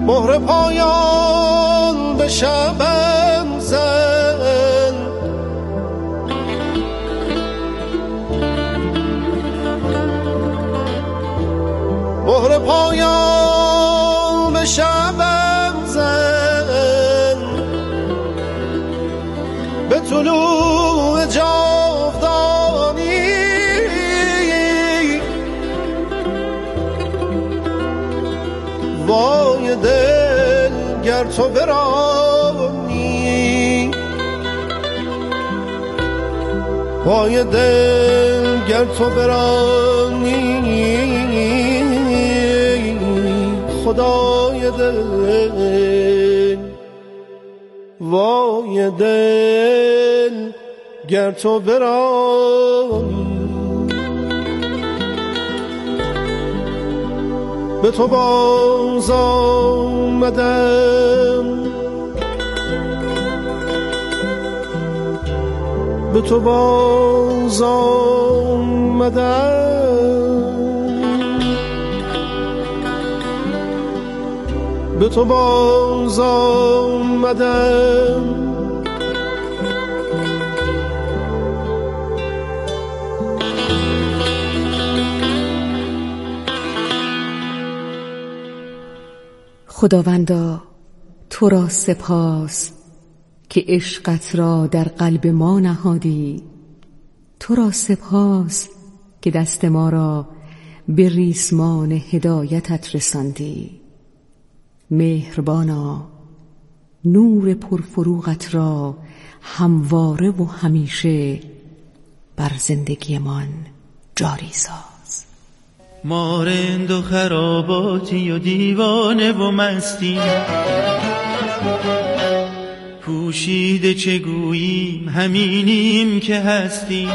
مهر پایان به شبم زن، مهر پایان به شبم زن، به طلوع جاودانی وای دل گر تو برانی، وای دل گر تو برانی، خدای دل وای دل گر تو برانی. به تو باز آمدم، به تو باز آمدم، به تو باز آمدم. خداوندا تو را سپاس که عشقت را در قلب ما نهادی، تو را سپاس که دست ما را به ریسمان هدایتت رساندی. مهربانا نور پرفروغت را همواره و همیشه بر زندگیمان جاری ساز. ما رند و خراباتی و دیوانه و مستی، پوشیده چه گوییم همینیم که هستیم.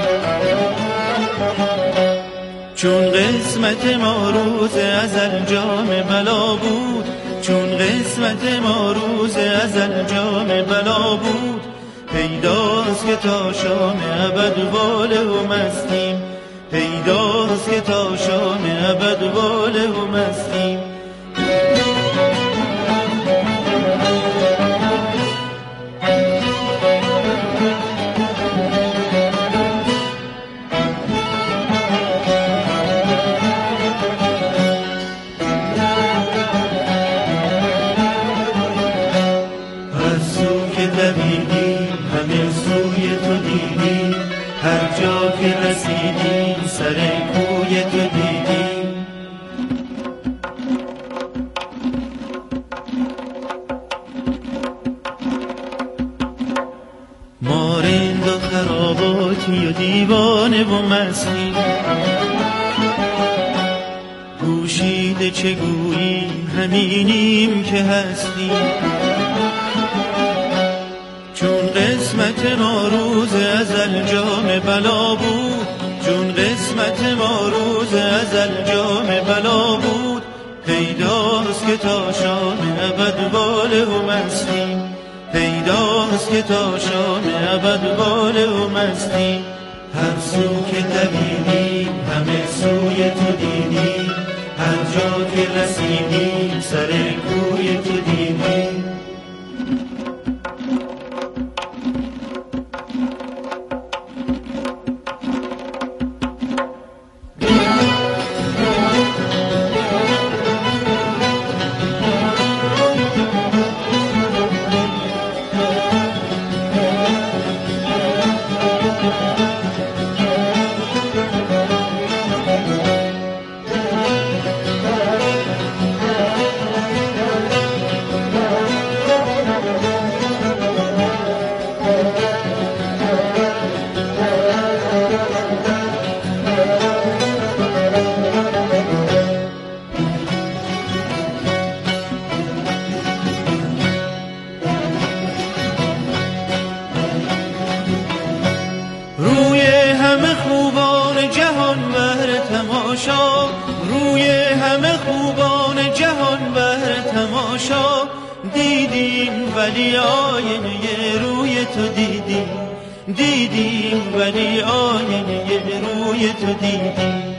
چون قسمت ما روز ازل جام بلا بود، چون قسمت ما روز ازل جام بلا بود، پیداست که تا شام ابد واله و مستیم، پیداست که تا شام ابد واله و مستیم. هر سو که دویدیم همه سوی تو دیدیم، هر جا که رسیدیم سر کوی تو دیدیم. ما رند و خراباتی و دیوانه و مستی، پوشیده چه گوییم همینیم که هستیم. چون قسمت ما روز ازل جام بلا بود، چون قسمت ما روز ازل جام بلا بود، پیداست که تا شام ابد واله و مستیم، پیداست که تا شام ابد واله و مستیم. هر سو که دویدیم همه سوی تو دیدیم، هر جا که رسیدیم سر کوی تو دیدیم. روی همه خوبان جهان بهر تماشا، روی همه خوبان جهان بهر تماشا، دیدیم ولی آینه روی تو دیدیم، دیدیم ولی آینه روی تو دیدیم.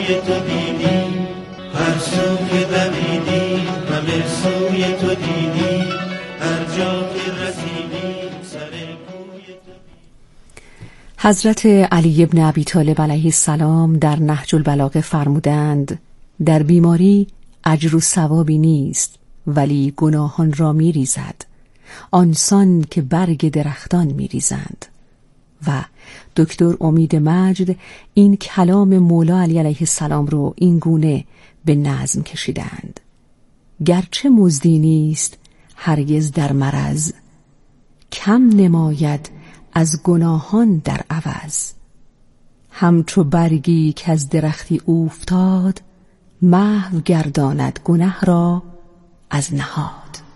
سوی تو دیدیم، هر سو که دویدیم همه سوی تو دیدیم، هر جا که رسیدیم سر کوی تو. حضرت علی ابن ابی طالب علیه السلام در نهج البلاغه فرمودند در بیماری اجر و ثوابی نیست ولی گناهان را می ریزد، آنسان که برگ درختان می ریزند. و دکتر امید مجد این کلام مولا علی علیه السلام رو این گونه به نظم کشیدند: گرچه مزدی نیست هرگز در مرض، کم نماید از گناهان در عوض. همچو برگی که از درختی اوفتاد، محو گرداند گنه را از نهاد.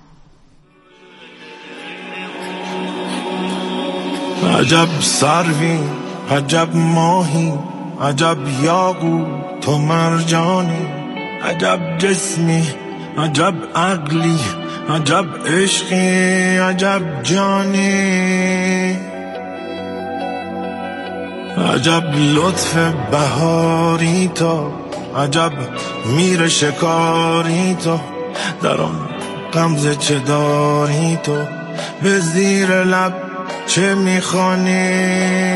عجب سروی، عجب ماهی، عجب یاقوت و مرجانی، عجب جسمی، عجب عقلی، عجب عشقی، عجب جانی، عجب لطف بهاری تو، عجب میر شکاری تو، در آن غمزه چه داری تو، به زیر لب چه میخوانی،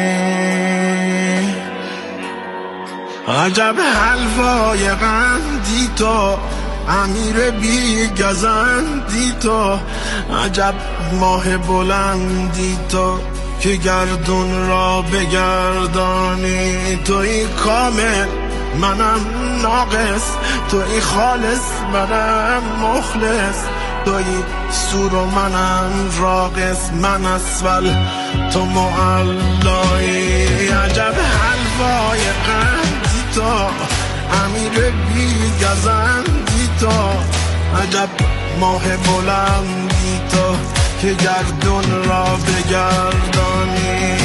عجب حلوای قندی تو، امیر بی گزندی تو، عجب ماه بلندی تو که گردون را بگردانی، توی کامل منم ناقص، توی خالص منم مخلص، توی سور و منم راقص، من اسفل تو معلایی، عجب حلوای قندی تو، امیر بی گزندی تو، عجب ماه بلندی تو که گردون را بگردانی.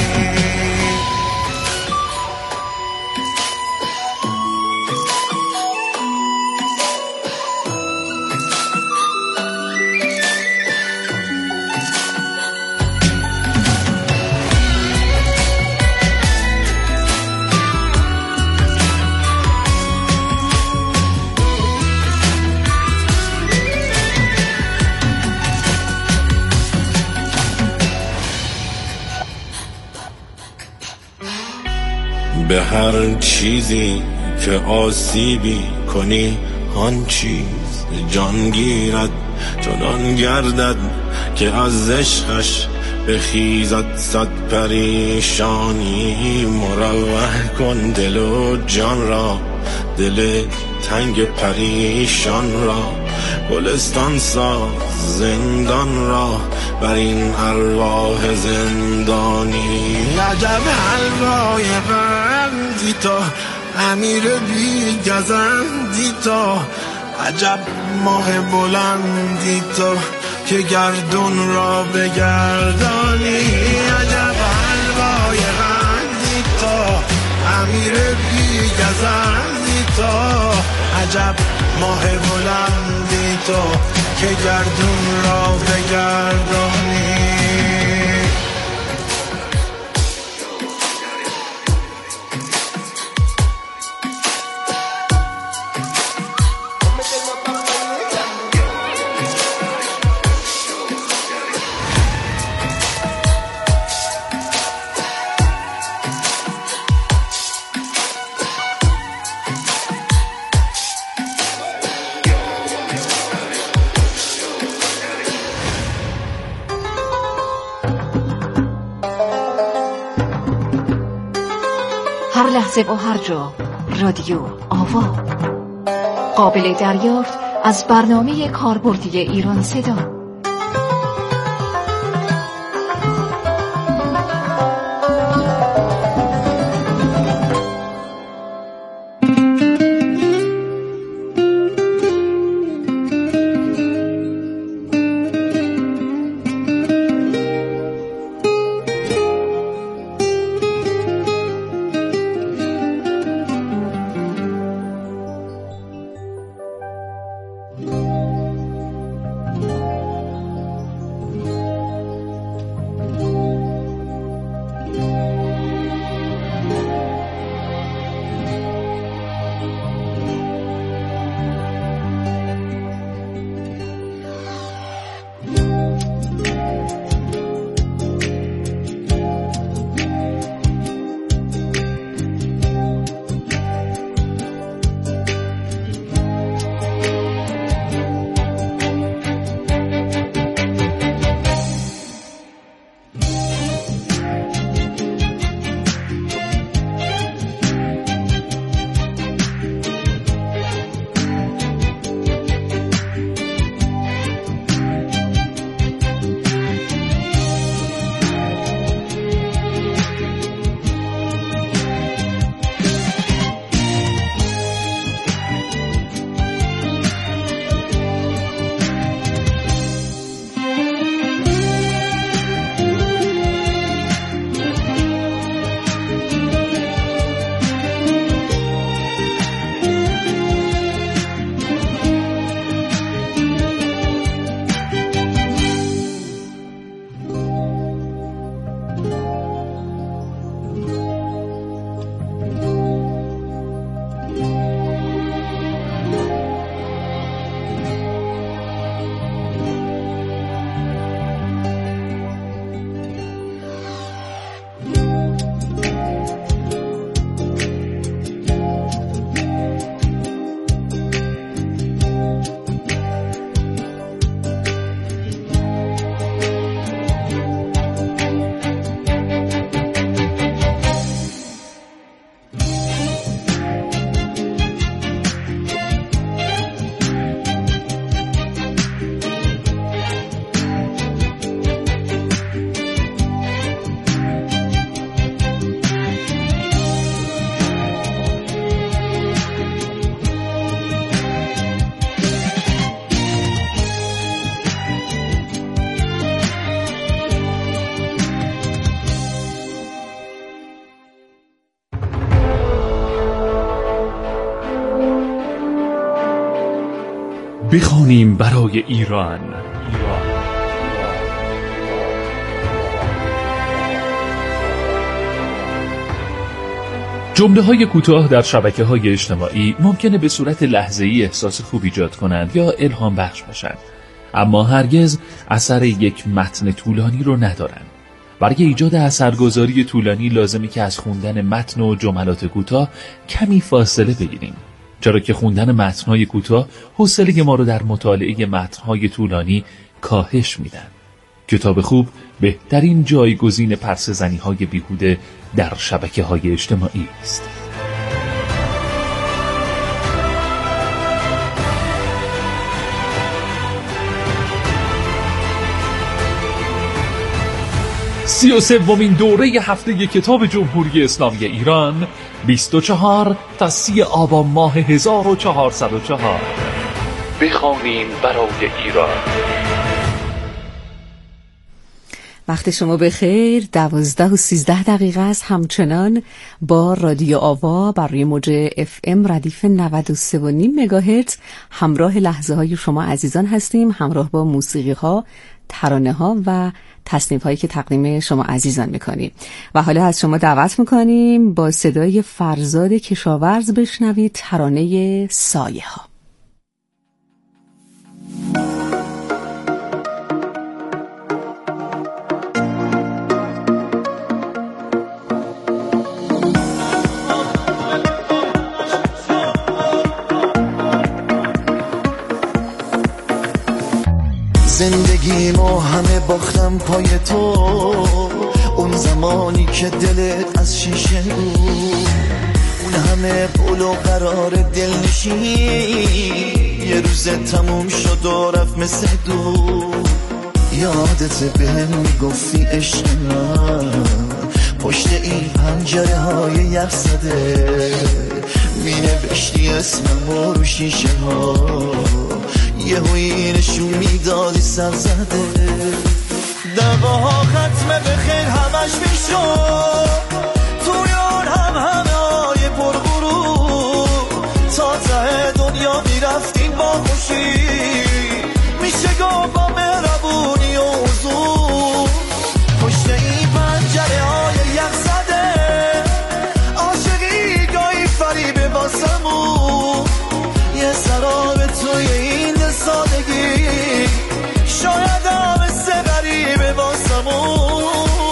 به هر چیزی که آسیبی کنی آن چیز جان گیرد، چنان گردد که از عشقش بخیزد صد پریشانی، مروح کن دل و جان را، دل تنگ پریشان را، گلستان ساز زندان را بر این ارواح زندانی، عجب حلوای قندی تو، امیر بی گزندی تو، عجب ماه بلندی تو که گردون را بگردانی، عجب حلوای قندی تو، امیر بی گزندی تو، عجب ماه بلندی تو که گردون را بگردانی. هر لحظه و هر جا رادیو آوا، قابل دریافت از برنامه کاربردی ایران صدا. بخوانیم برای ایران. جمله‌های کوتاه در شبکه‌های اجتماعی ممکنه به صورت لحظه‌ای احساس خوب ایجاد کنند یا الهام بخش باشند، اما هرگز اثر یک متن طولانی رو ندارند. برای ایجاد اثرگذاری طولانی لازمی که از خوندن متن و جملات کوتاه کمی فاصله بگیریم، چرا که خوندن متن‌های کوتاه حوصله ما رو در مطالعه متن‌های طولانی کاهش میدن. کتاب خوب بهترین جایگزین پرسه‌زنی‌های بیهوده در شبکه‌های اجتماعی است. سی و سومین دوره هفته کتاب جمهوری اسلامی ایران 24 تا 30 آبان ماه 1404. بخوانیم برای ایران. وقت شما بخیر. 12:13 است. همچنان با رادیو آوا بر روی موج FM ردیف 93.5 مگاهرتز همراه لحظه های شما عزیزان هستیم، همراه با موسیقی ها، ترانه ها و تصنیف هایی که تقدیم شما عزیزان میکنیم. و حالا از شما دعوت میکنیم با صدای فرزاد کشاورز بشنوید ترانه سایه ها. زندگیمو همه باختم پای تو، اون زمانی که دلت از شیشه بود، اون همه پول و قرار دلنشین یه روز تموم شد و رفت مثل دود. یادت بهم میگفتی عشق من پشت این پنجره های یخ زده، مینوشتی اسمم رو شیشه ها، یه هوی نشون میدادی سر زده. دقاها ختمه به خیر همش میشد، توی آن همه های پرغرور، تا ته دنیا میرفتیم با خوشی، میشه گفت با مهربونی و حضور. پشت این پنجره های یخ زده، عاشقی گاهی فریبه واسمون، یه سراب توی این سادگی، شاید هم سه غریبه واسمون.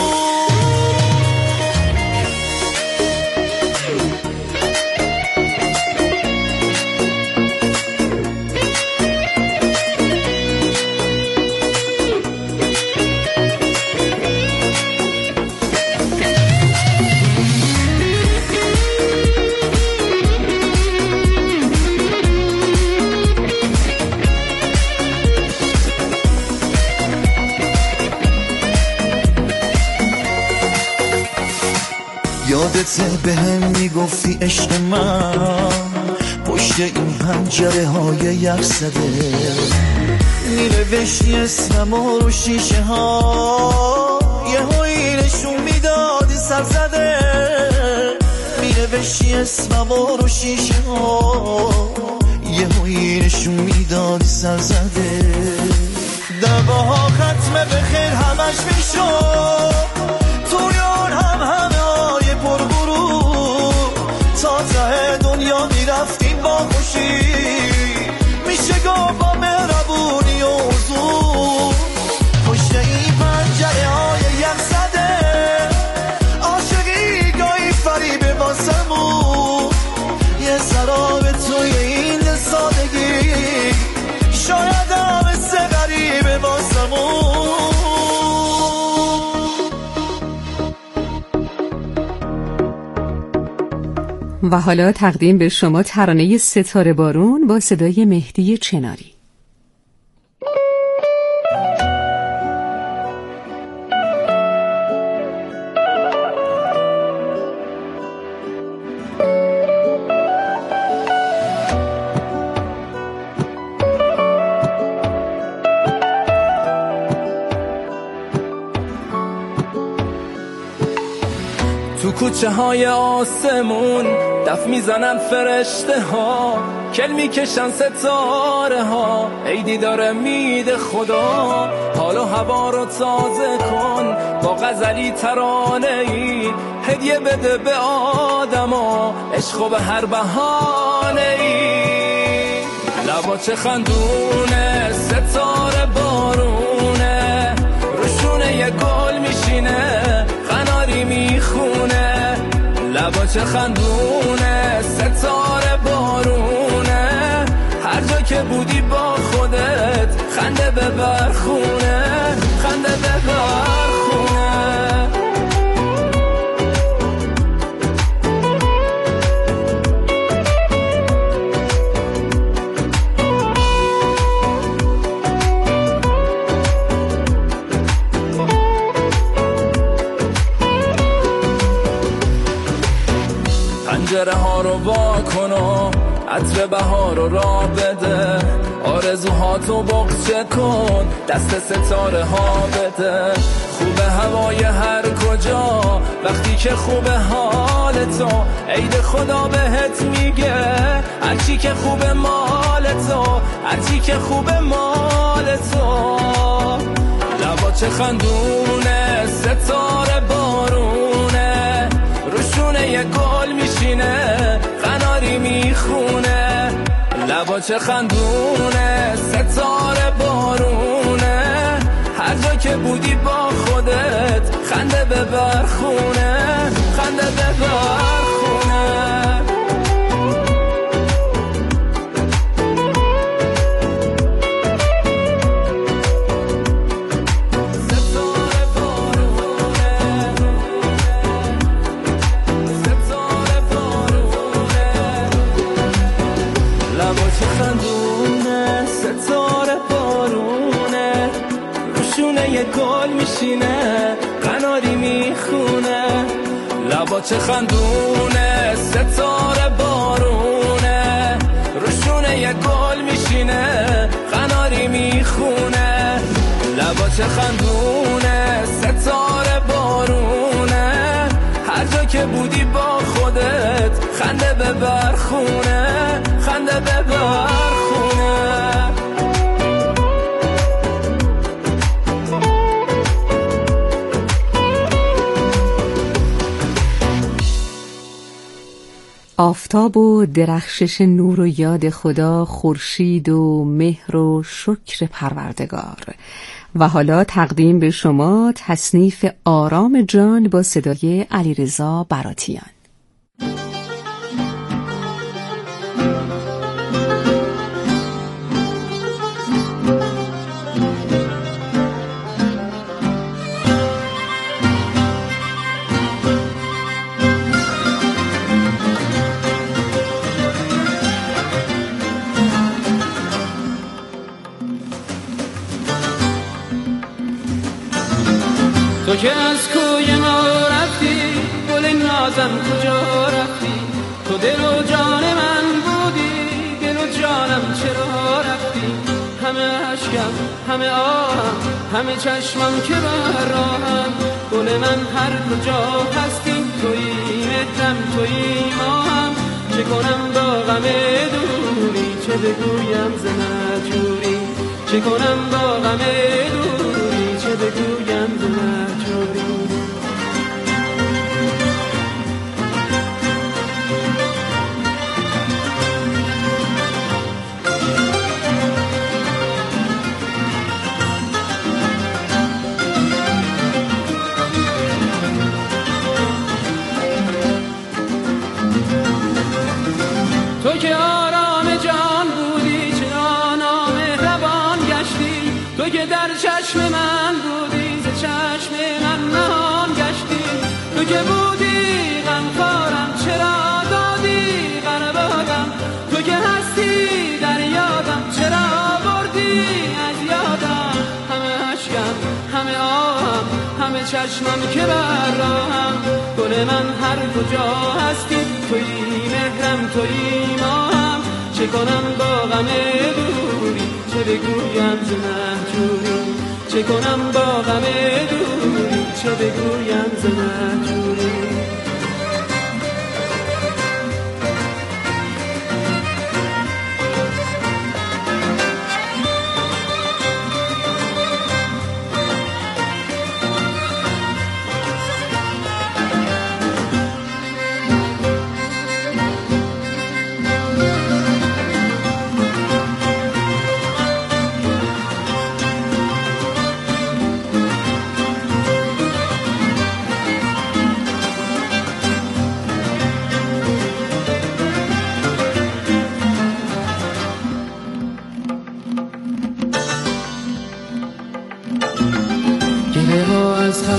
یادت بهم میگفتی عشق من پشت این پنجره های یخ زده، مینوشتی اسمم رو شیشه ها، یه هایی نشون میدادی سر زده، مینوشتی اسمم رو شیشه ها، یه هایی نشون میدادی سر زده. دقاها ختمه به خیر همش میشد، توی آن همه های پرغرور، تا ته دنیا میرفتیم با خوشی، میشه گفت با مهربونی و حضور. پشت این پنجره های یخ زده، عاشقی گاهی فریبه واسمون، یه سراب توی این سادگی، شاید هم سه غریبه واسمون. و حالا تقدیم به شما ترانه ستاره بارون با صدای مهدی چناری. تو کوچه های آسمون دف میزنن فرشته ها، کل میکشن ستاره ها، ای دیدار میده خدا. حال و هوا رو تازه کن با غزلی ترانه ای، هدیه بده به آدما عشق و به هر بهانه ای. لبا چه خندونه ستاره بارونه، روشونه یه گل میشینه قناری میخونه. لبا چه خندونه ستاره بارونه، هر جا که بودی با خودت خنده ببر خونه، خنده ببر خونه. پنجره ها رو وا کن و عطر بهار رو را بده، آرزوهاتو بغض کن دست ستاره ها بده. خوبه هوای هر کجا وقتی که خوبه حال تو، عید خدا بهت میگه هرچی که خوبه مال تو، هرچی که خوبه مال تو. لبا چه خندونه ستاره بارونه، روشونه یه گل میشینه قناری میخونه. لبا چه خندونه ستاره بارونه، هر جا که بودی با خودت خنده ببر خونه، خنده ببر خونه. گل میشینه قناری میخونه. لبا چه خندونه ستاره بارونه، روشونه یه گل میشینه قناری میخونه. لبا چه خندونه ستاره بارونه، هر جا که بودی با خودت خنده ببر خونه، خنده ببر خونه. آفتاب و درخشش نور و یاد خدا، خورشید و مهر و شکر پروردگار. و حالا تقدیم به شما تصنیف آرام جان با صدای علیرضا براتیان. تو که از کوی ما رفتی، گل نازم کجا رفتی؟ تو دل و جان من بودی، دل و جانم چرا رفتی؟ همه عشقم همه آهم همه چشمم که بر راهم، گل من هر کجا هستی تویی مهرم تویی ماهم. چه کنم با غم دوری چه بگویم ز مهجوری، چه کنم با غم دوری چه بگویم ز مهجوری. تو که آرام جان بودی چرا نامهربان گشتی؟ تو که در چشم من بودی ز چشم من نهان گشتی. تو که بودی غمخوارم چرا دادی بربادم؟ تو که هستی در یادم چرا بردی از یادم؟ همه عشقم همه آهم همه چشمم که بر راهم، گل من هر کجا هستی تویی مهرم تویی ماهم. چه کنم با غم دوری چه بگویم ز مهجوری، چه کنم با غم دوری چه بگویم ز مهجوری.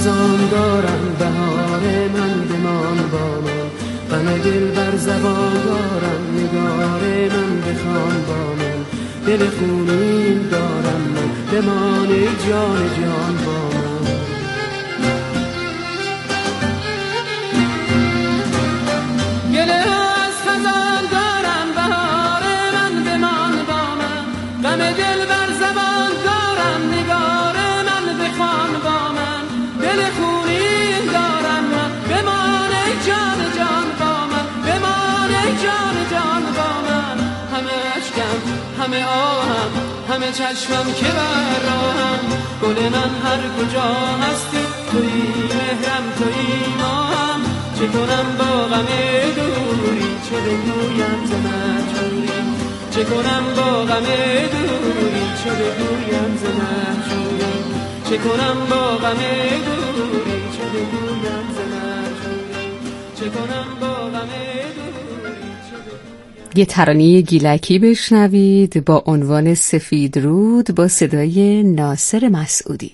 خزان دارم بهار من بمان با من، غم دل بر زبان دارم نگار من بخوان با من، دل خونین دارم من بمان ای جان جان با من. گله از خزان دارم بهار من بمان با من، غم دل بر زبان دارم نگار من بخوان با من، دل خونین دارم من بمان ای جان جان با من، بمان ای جان جان با من. همه اشکم همه آهم همه چشمم که بر راهم، گل من هر کجا هستی تویی مهرم تویی ماهم، چه کنم با غم دوری چه بگویم ز مهجوری، چه کنم با غم دوری چه بگویم ز مهجوری، چه کنم با غم دوری چه بگویم ز مهجوری، چه کنم با غم دوری چه بگویم. یه ترانه گیلکی بشنوید با عنوان سفید رود با صدای ناصر مسعودی.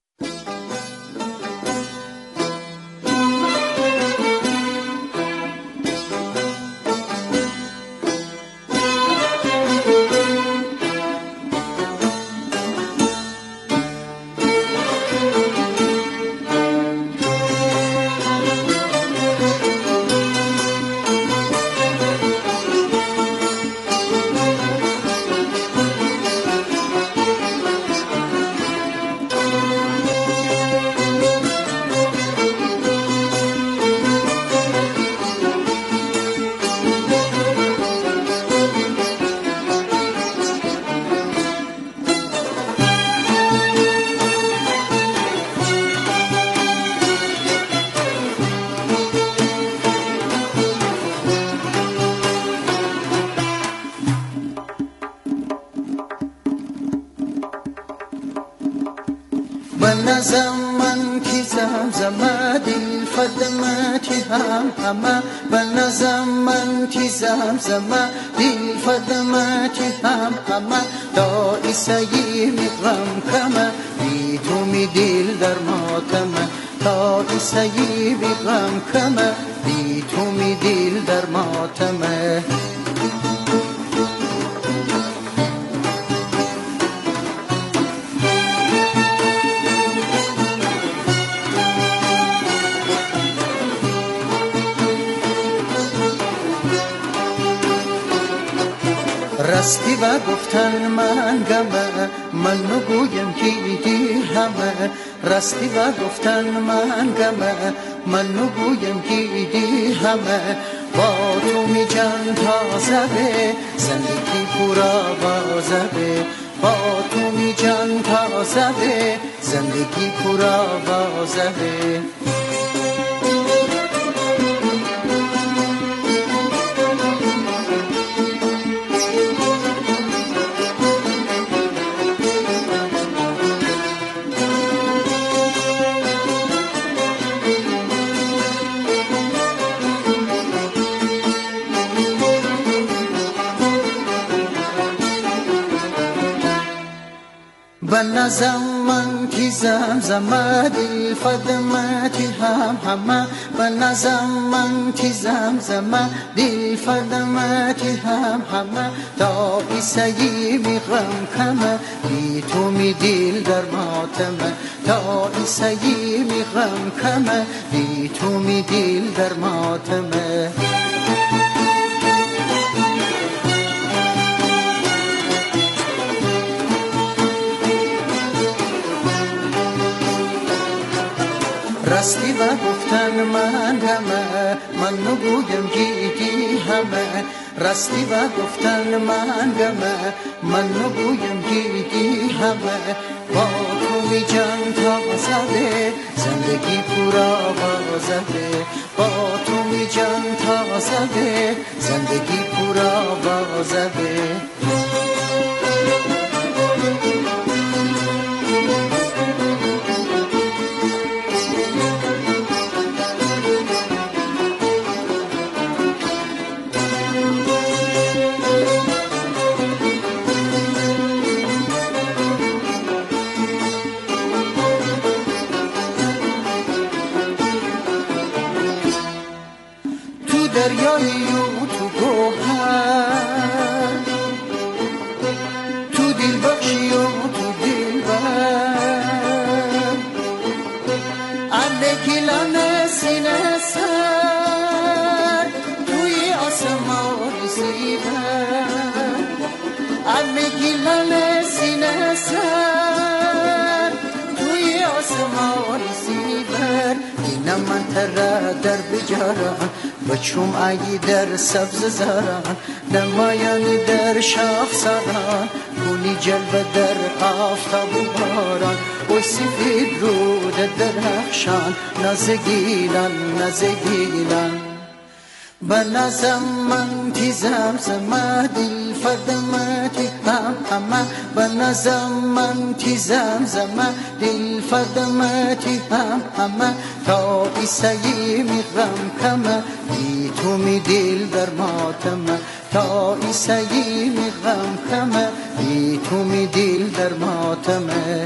بنظم کی زمزمه دل فدمتی همه، بنظم کی زمزمه دل فدمتی همه، تا ایسایی میغم کمه بی تو می دل در ماتمه، تا ایسایی میغم کمه بی تو می دل در ماتمه. راستی و گفتن من گمه من نگویم که دی همه، راستی و گفتن من گمه من نگویم که دی همه، با تو می جان تازه به زندگی پورا بازه به، با تو می جان تازه به زندگی پورا بازه به. بنظم کی زمزمه دل فدمتی همه، بنظم کی زمزمه دل فدمتی همه، تا ایسایی میغم کمه بی تو می دل در ماتمه، تا ایسایی میغم کمه بی تو می دل در ماتمه. راستی و گفتن من گمه من نگویم گیدی همه، راستی و گفتن من گمه من نگویم گیدی همه، با تو می جان تازه به زندگی پورا بازه به، با تو می جان تازه به زندگی پورا بازه به. میگیلن سینه سر توی آسمان سیبر اینم من تر در بجاران بچوم ایی در سبز زاران نمایانی در شاخ ساران گونی جلوه در آفتاب و باران و سفید رود درخشان نازگیلن نازگیلن بنازم من تیزم زما دل فردمتی هم بنازم من تیزم زما دل فردمتی هم تا ایسایی میرم کمه بی تو می دل در ماتمه تا ایسایی میرم کمه بی تو می دل در ماتمه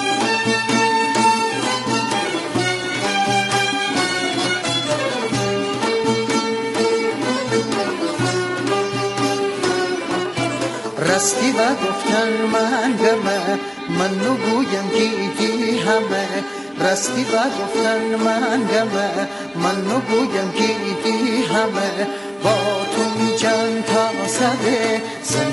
راستی و گفتن من گمه من نگویم گیتی همه راستی و گفتن من گمه من نگویم گیتی همه با تو می جان تا سده